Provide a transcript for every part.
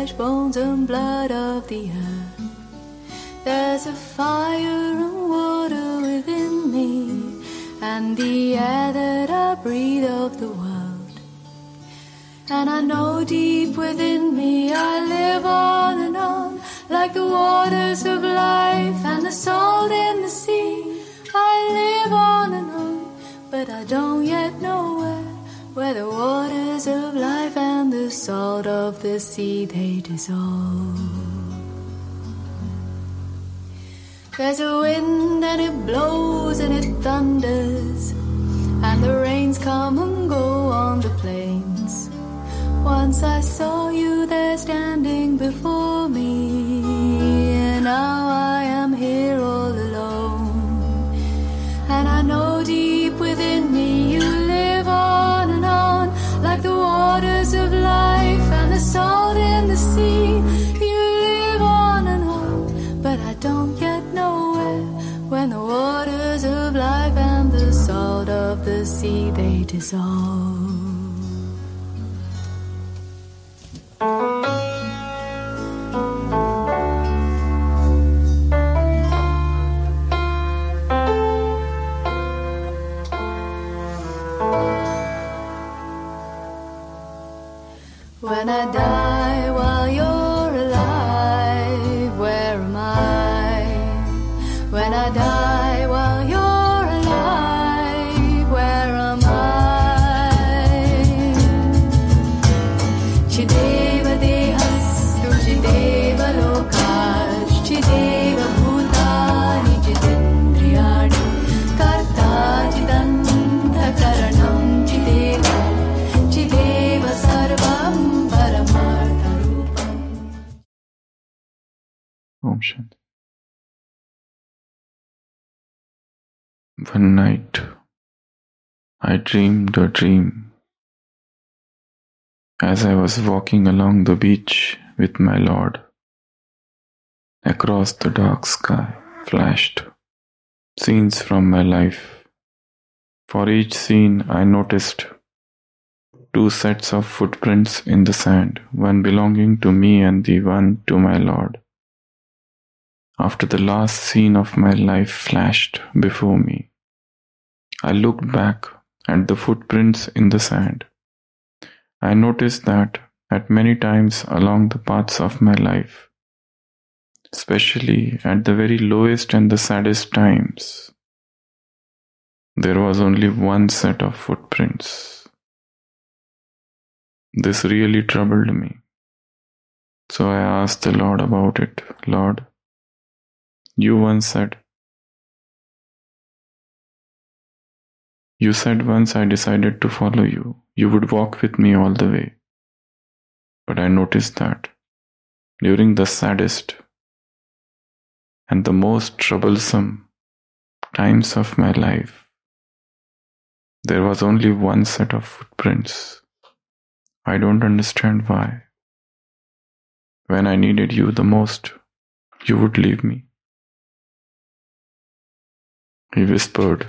flesh, bones and blood of the earth. There's a fire and water within me, and the air that I breathe of the world. And I know deep within me I live on and on, like the waters of life and the salt in the sea. I live on and on, but I don't yet know where the waters of life and the salt of the sea they dissolve. There's a wind and it blows and it thunders, and the rains come and go on the plains. Once I saw you there standing before me, and now I am here all alone. And I know deep within me you live on and on, like the waters of life and the salt in the sea. You live on and on, but I don't yet know when the waters of life and the salt of the sea they dissolve. When I die while you're alive, where am I? When I die while you're alive, where am I? Chideva dehastu, chideva lokash, chideva bhutani, chidendriyani, karta chidanta karanam, chideva, chideva sarvam. Om Shanti. One night, I dreamed a dream as I was walking along the beach with my Lord. Across the dark sky flashed scenes from my life. For each scene, I noticed 2 sets of footprints in the sand, one belonging to me and the one to my Lord. After the last scene of my life flashed before me, I looked back at the footprints in the sand. I noticed that at many times along the paths of my life, especially at the very lowest and the saddest times, there was only one set of footprints. This really troubled me. So I asked the Lord about it. Lord, you said once I decided to follow you, you would walk with me all the way. But I noticed that during the saddest and the most troublesome times of my life, there was only one set of footprints. I don't understand why. When I needed you the most, you would leave me. He whispered,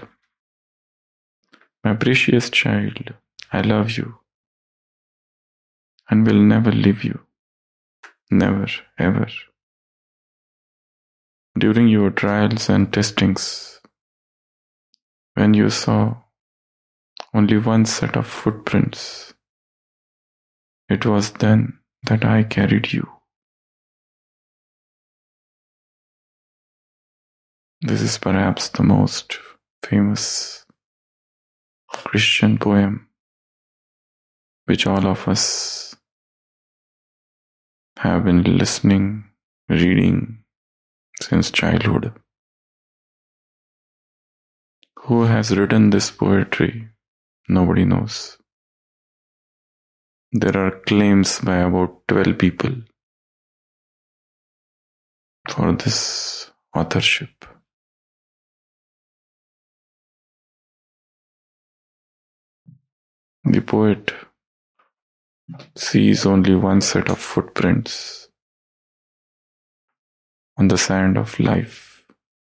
my precious child, I love you and will never leave you. Never, ever. During your trials and testings, when you saw only one set of footprints, it was then that I carried you. This is perhaps the most famous Christian poem which all of us have been listening, reading since childhood. Who has written this poetry? Nobody knows. There are claims by about 12 people for this authorship. The poet sees only one set of footprints on the sand of life.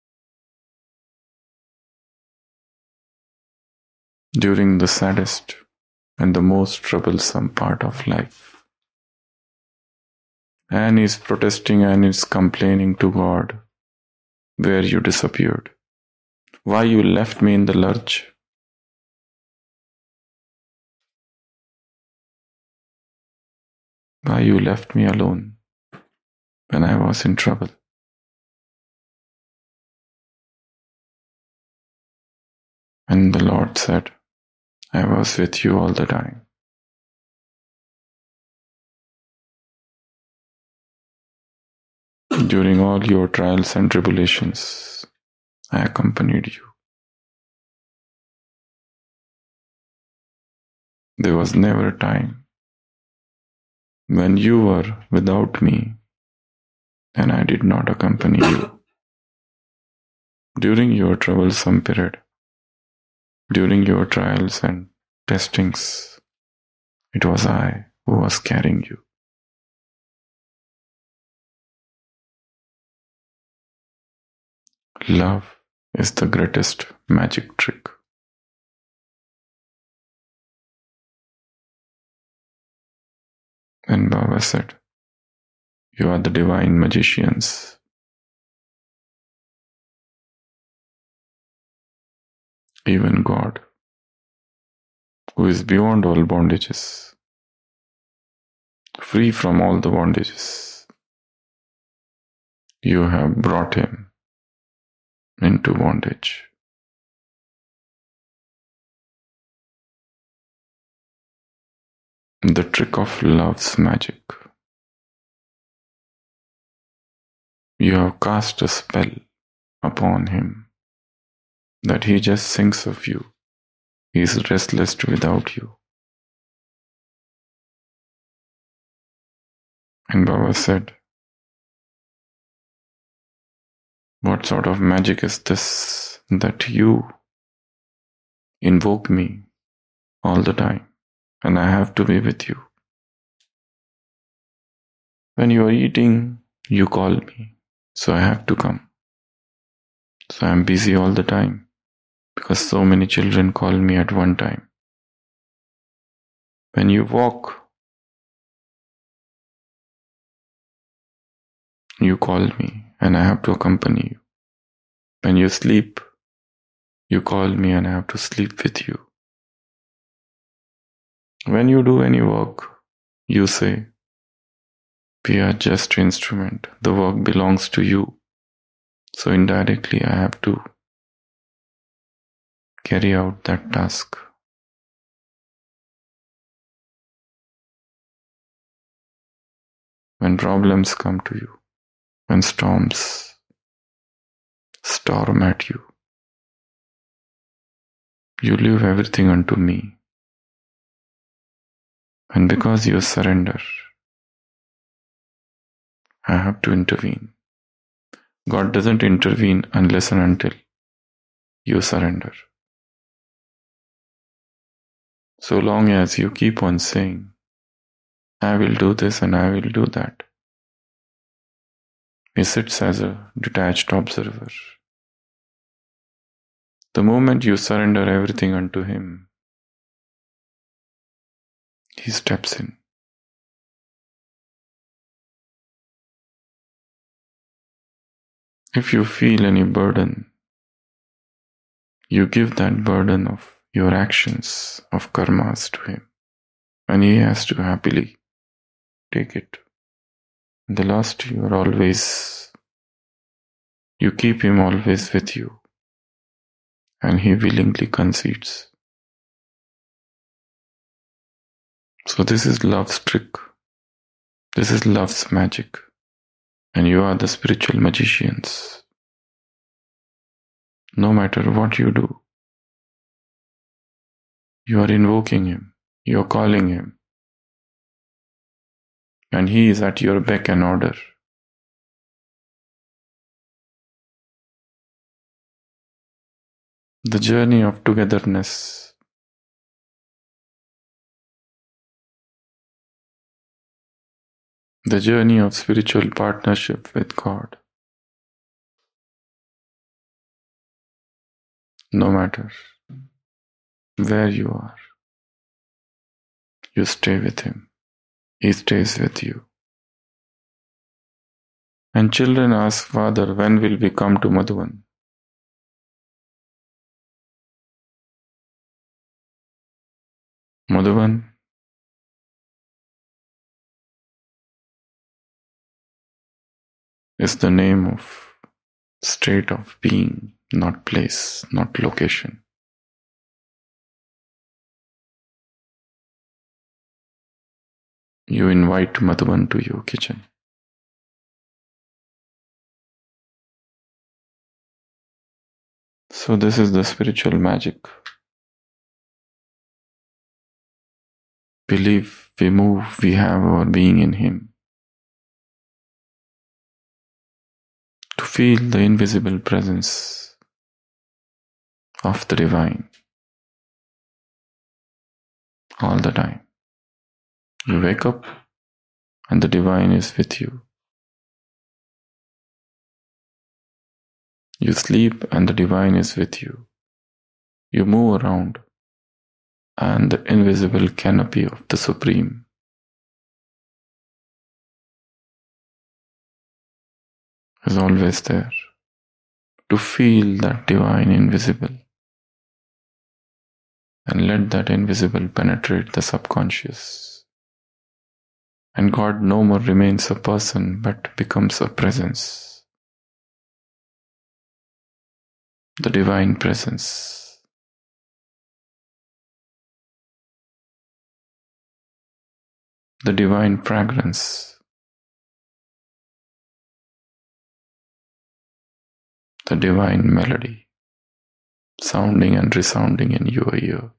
During the saddest and the most troublesome part of life. and is protesting and is complaining to God where you disappeared, why you left me in the lurch. Why you left me alone when I was in trouble. And the Lord said, I was with you all the time. During all your trials and tribulations, I accompanied you. There was never a time when you were without me and I did not accompany you. During your troublesome period, during your trials and testings, it was I who was carrying you. Love is the greatest magic trick. And Baba said, you are the divine magicians. Even God, who is beyond all bondages, free from all the bondages, you have brought him into bondage. The trick of love's magic. You have cast a spell upon him that he just thinks of you. He is restless without you. And Baba said, what sort of magic is this that you invoke me all the time and I have to be with you? When you are eating, you call me, so I have to come. So I am busy all the time because so many children call me at one time. When you walk, you call me and I have to accompany you. When you sleep, you call me and I have to sleep with you. When you do any work, you say, we are just instrument. The work belongs to you. So indirectly I have to carry out that task. When problems come to you, when storms storm at you, you leave everything unto me. And because you surrender, I have to intervene. God doesn't intervene unless and until you surrender. So long as you keep on saying, I will do this and I will do that, he sits as a detached observer. The moment you surrender everything unto him, he steps in. If you feel any burden, you give that burden of your actions, of karmas to him, and he has to happily take it. In the last, you keep him always with you, and he willingly concedes. So this is love's trick. This is love's magic. And you are the spiritual magicians. No matter what you do, you are invoking him, you are calling him, and he is at your beck and order. The journey of togetherness, the journey of spiritual partnership with God. No matter where you are, you stay with him. He stays with you. And children ask, Father, when will we come to Madhuvan? Madhuvan is the name of state of being, not place, not location. You invite Madhuvan to your kitchen. So this is the spiritual magic. We live, we move, we have our being in Him. To feel the invisible presence of the Divine all the time. You wake up and the Divine is with you. You sleep and the Divine is with you. You move around and the invisible canopy of the Supreme is always there. To feel that Divine invisible and let that invisible penetrate the subconscious. And God no more remains a person but becomes a presence. The Divine Presence. The Divine Fragrance. The Divine Melody, sounding and resounding in your ear.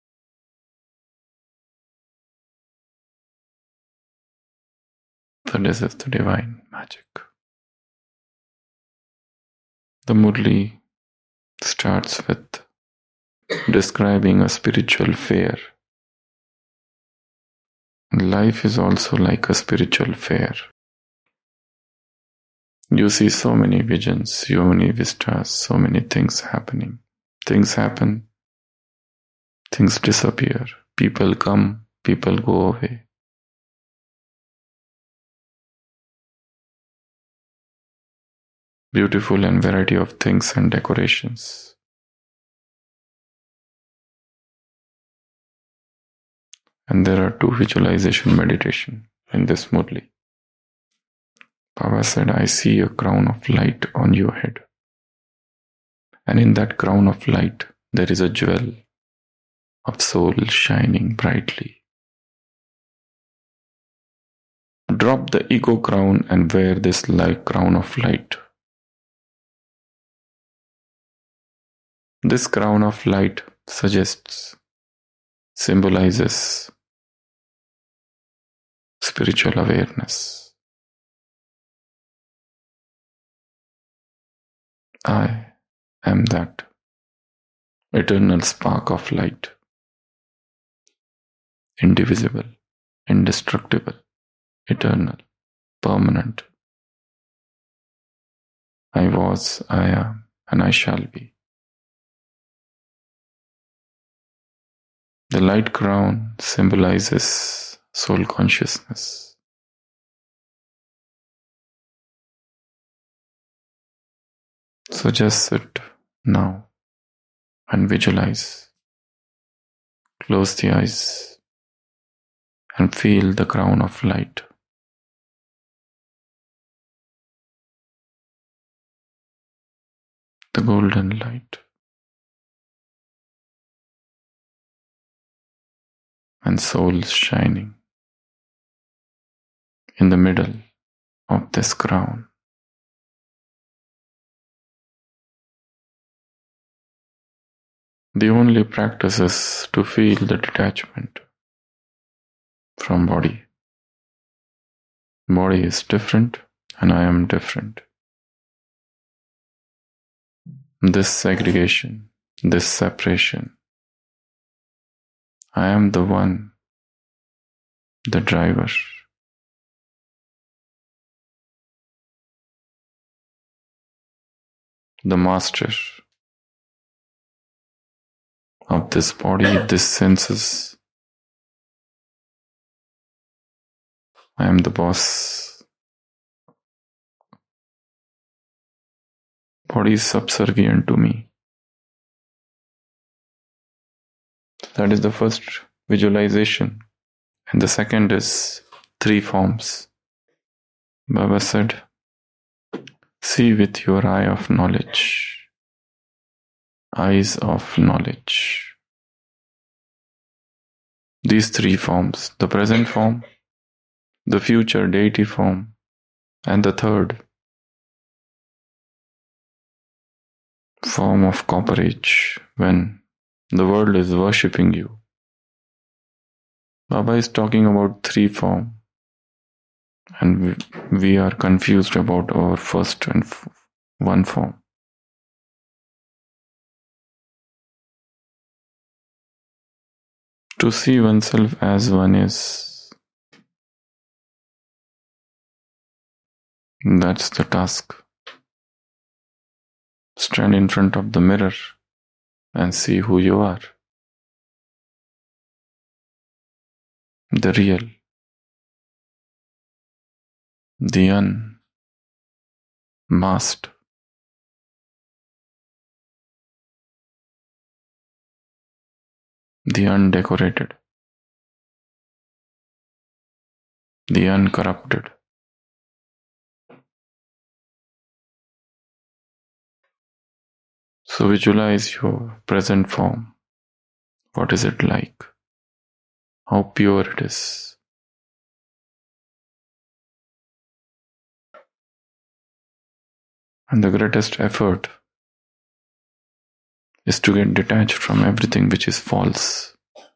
So this is the Divine Magic. The Murli starts with describing a spiritual fair. Life is also like a spiritual fair. You see so many visions, so many vistas, so many things happening. Things happen, things disappear, people come, people go away. Beautiful and variety of things and decorations. And there are two visualization meditation in this Murli. Baba said, I see a crown of light on your head. And in that crown of light, there is a jewel of soul shining brightly. Drop the ego crown and wear this crown of light. This crown of light symbolizes spiritual awareness. I am that eternal spark of light, indivisible, indestructible, eternal, permanent. I was, I am, and I shall be. The light crown symbolizes soul consciousness. So just sit now and visualize. Close the eyes and feel the crown of light. The golden light. And soul shining in the middle of this crown. The only practice is to feel the detachment from body. Body is different and I am different. This segregation, this separation, I am the one, the driver. The master of this body, this senses. I am the boss Body is subservient to me. That is the first visualization. And the second is 3 forms. Baba said, see with your eye of knowledge, eyes of knowledge. These 3 forms, the present form, the future deity form, and the third form of corporate, when the world is worshipping you. Baba is talking about 3 forms, and we are confused about our first and 1 form. To see oneself as one is, that's the task. Stand in front of the mirror and see who you are. The real, the unmasked. The undecorated, the uncorrupted. So visualize your present form. What is it like? How pure it is. And the greatest effort is to get detached from everything which is false,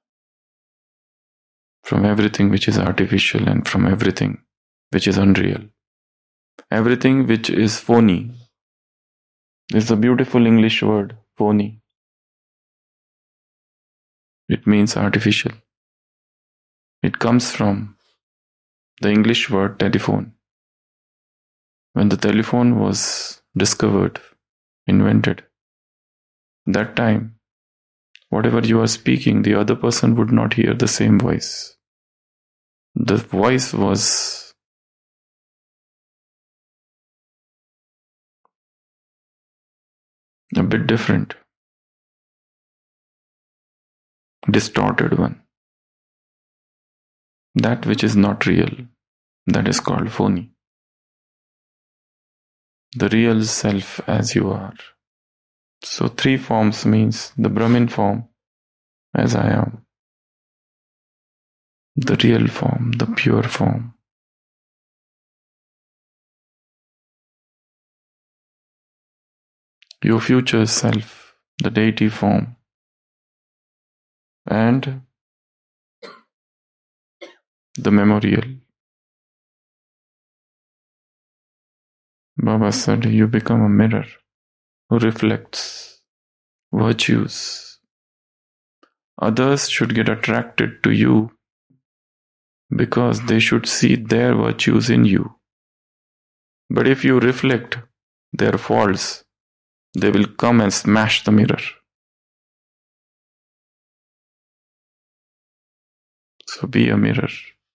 from everything which is artificial, and from everything which is unreal. Everything which is phony. Is a beautiful English word, phony. It means artificial. It comes from the English word telephone. When the telephone was discovered, invented, that time, whatever you are speaking, the other person would not hear the same voice. The voice was a bit different, distorted one. That which is not real, that is called phony. The real self as you are. So 3 forms means the Brahmin form, as I am. The real form, the pure form. Your future self, the deity form. And the memorial. Baba said, you become a mirror who reflects virtues. Others should get attracted to you because they should see their virtues in you. But if you reflect their faults, they will come and smash the mirror. So be a mirror.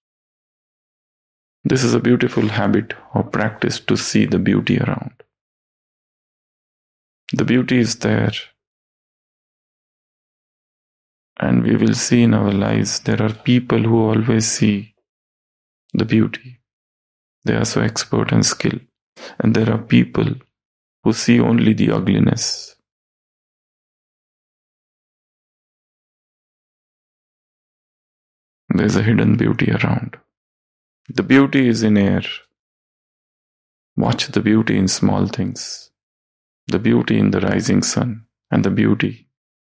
This is a beautiful habit or practice to see the beauty around. The beauty is there. And we will see in our lives there are people who always see the beauty. They are so expert and skilled. And there are people who see only the ugliness. There is a hidden beauty around. The beauty is in air. Watch the beauty in small things. The beauty in the rising sun, and the beauty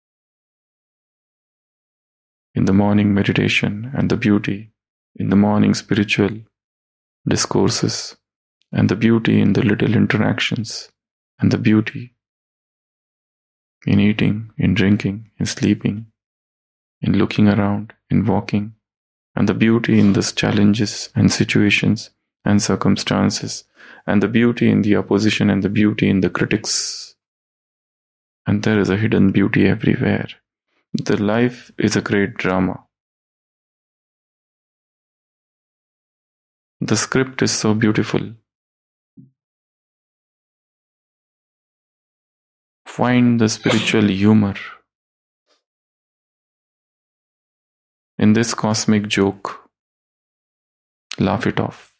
in the morning meditation, and the beauty in the morning spiritual discourses, and the beauty in the little interactions, and the beauty in eating, in drinking, in sleeping, in looking around, in walking, and the beauty in the challenges and situations and circumstances, and the beauty in the opposition, and the beauty in the critics. And there is a hidden beauty everywhere. The life is a great drama. The script is so beautiful. Find the spiritual humor in this cosmic joke. Laugh it off.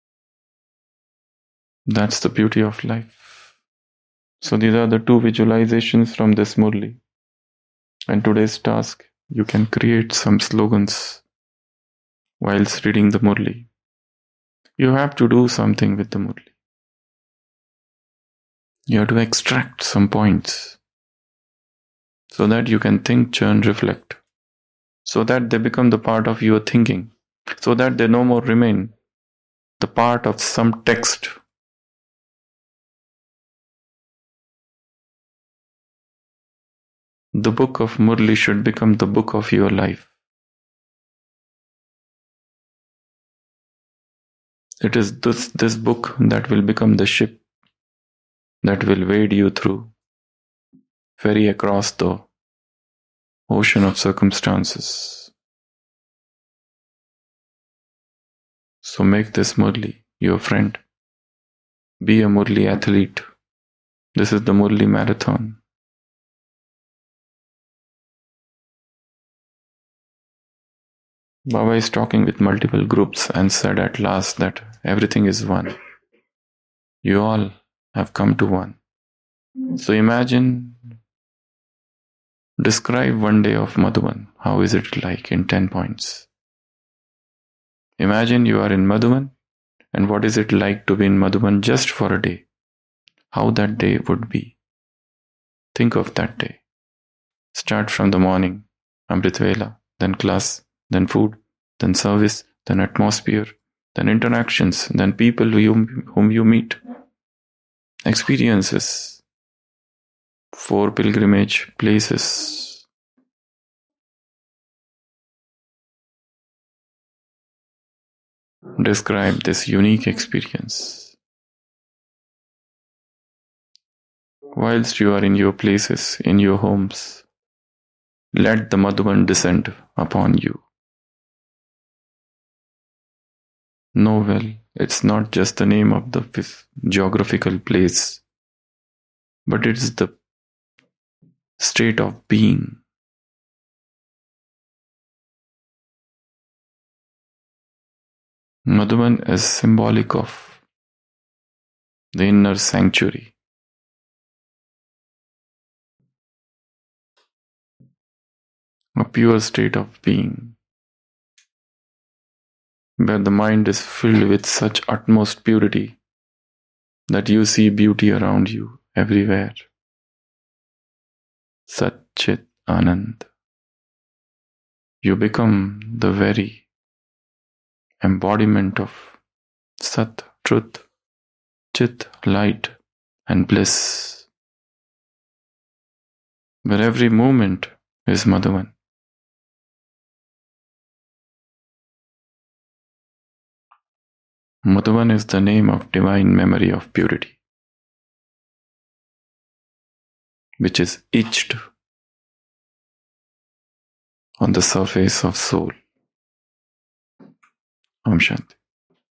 That's the beauty of life. So these are the two visualizations from this Murli. And today's task, you can create some slogans whilst reading the Murli. You have to do something with the Murli. You have to extract some points so that you can think, churn, reflect, so that they become the part of your thinking, so that they no more remain the part of some text. The book of Murli should become the book of your life. It is this book that will become the ship that will wade you through, ferry across the ocean of circumstances. So make this Murli your friend. Be a Murli athlete. This is the Murli marathon. Baba is talking with multiple groups and said at last that everything is one. You all have come to one. So imagine, describe one day of Madhuban. How is it like in 10 points? Imagine you are in Madhuban, and what is it like to be in Madhuban just for a day? How that day would be. Think of that day. Start from the morning, Amrit Vela, then class, then food, then service, then atmosphere, then interactions, then people whom you meet. Experiences, 4 pilgrimage places. Describe this unique experience. Whilst you are in your places, in your homes, let the Madhuban descend upon you. Know well, it's not just the name of the geographical place, but it's the state of being. Madhuban is symbolic of the inner sanctuary. A pure state of being, where the mind is filled with such utmost purity that you see beauty around you everywhere. Sat Chit Anand. You become the very embodiment of Sat, truth, Chit, light, and bliss, where every moment is Madhuban. Madhuban is the name of divine memory of purity, which is etched on the surface of soul. Om Shanti.